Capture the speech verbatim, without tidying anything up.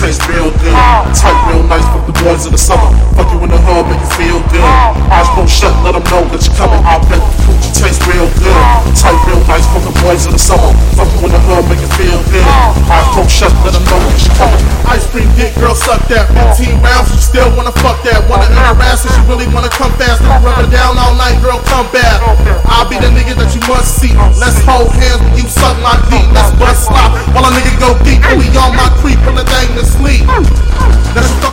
taste real good. Tight real nice, fuck the boys in the summer. Fuck you in the hood, make you feel good. Eyes won't shut, let them know that you're coming. I bet the coochie taste real good. Tight real nice, fuck the boys in the summer. Fuck you in the hood, make you feel good. Eyes won't shut, let them know that you're coming. Ice cream dick, girl, suck that. fifteen rounds, you still wanna fuck that. Wanna eat her ass, and she really wanna come fast. If you rub her down all night, girl, come back. I'll be the nigga that you must see. Let's hold hands when you suck my deep. Let's bust slop while a nigga go deep. And we on my creep, pull the thing to sleep. Let's